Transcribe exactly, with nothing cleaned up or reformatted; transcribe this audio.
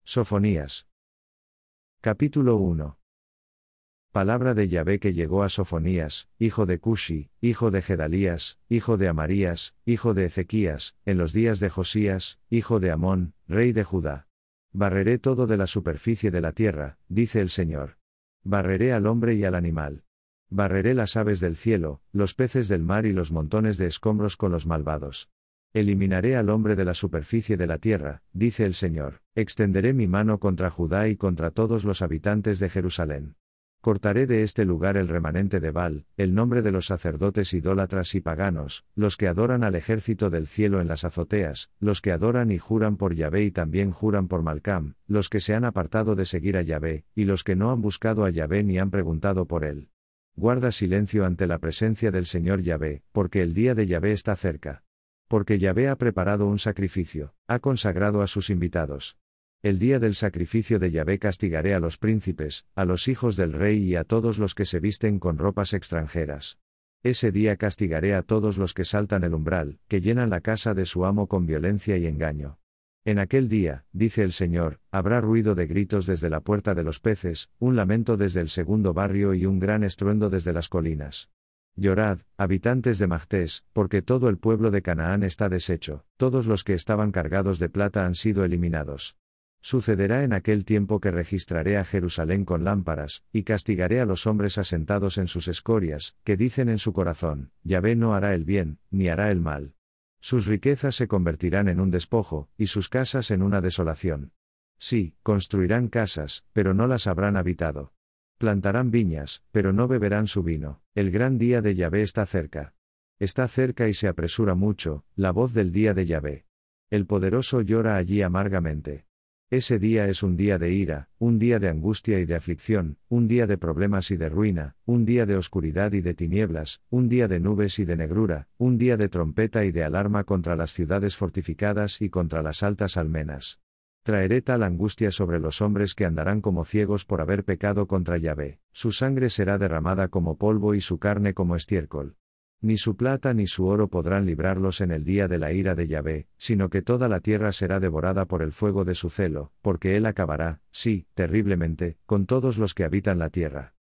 Sofonías. Capítulo uno. Palabra de Yahvé que llegó a Sofonías, hijo de Cushi, hijo de Gedalías, hijo de Amarías, hijo de Ezequías, en los días de Josías, hijo de Amón, rey de Judá. Barreré todo de la superficie de la tierra, dice el Señor. Barreré al hombre y al animal. Barreré las aves del cielo, los peces del mar y los montones de escombros con los malvados. Eliminaré al hombre de la superficie de la tierra, dice el Señor. Extenderé mi mano contra Judá y contra todos los habitantes de Jerusalén. Cortaré de este lugar el remanente de Baal, el nombre de los sacerdotes idólatras y paganos, los que adoran al ejército del cielo en las azoteas, los que adoran y juran por Yahvé y también juran por Malcam, los que se han apartado de seguir a Yahvé, y los que no han buscado a Yahvé ni han preguntado por él. Guarda silencio ante la presencia del Señor Yahvé, porque el día de Yahvé está cerca. Porque Yahvé ha preparado un sacrificio, ha consagrado a sus invitados. El día del sacrificio de Yahvé castigaré a los príncipes, a los hijos del rey y a todos los que se visten con ropas extranjeras. Ese día castigaré a todos los que saltan el umbral, que llenan la casa de su amo con violencia y engaño. En aquel día, dice el Señor, habrá ruido de gritos desde la puerta de los peces, un lamento desde el segundo barrio y un gran estruendo desde las colinas. Llorad, habitantes de Magtés, porque todo el pueblo de Canaán está deshecho, todos los que estaban cargados de plata han sido eliminados. Sucederá en aquel tiempo que registraré a Jerusalén con lámparas, y castigaré a los hombres asentados en sus escorias, que dicen en su corazón, Yahvé no hará el bien, ni hará el mal. Sus riquezas se convertirán en un despojo, y sus casas en una desolación. Sí, construirán casas, pero no las habrán habitado. Plantarán viñas, pero no beberán su vino. El gran día de Yahvé está cerca. Está cerca y se apresura mucho, la voz del día de Yahvé. El poderoso llora allí amargamente. Ese día es un día de ira, un día de angustia y de aflicción, un día de problemas y de ruina, un día de oscuridad y de tinieblas, un día de nubes y de negrura, un día de trompeta y de alarma contra las ciudades fortificadas y contra las altas almenas. Traeré tal angustia sobre los hombres que andarán como ciegos por haber pecado contra Yahvé, su sangre será derramada como polvo y su carne como estiércol. Ni su plata ni su oro podrán librarlos en el día de la ira de Yahvé, sino que toda la tierra será devorada por el fuego de su celo, porque él acabará, sí, terriblemente, con todos los que habitan la tierra.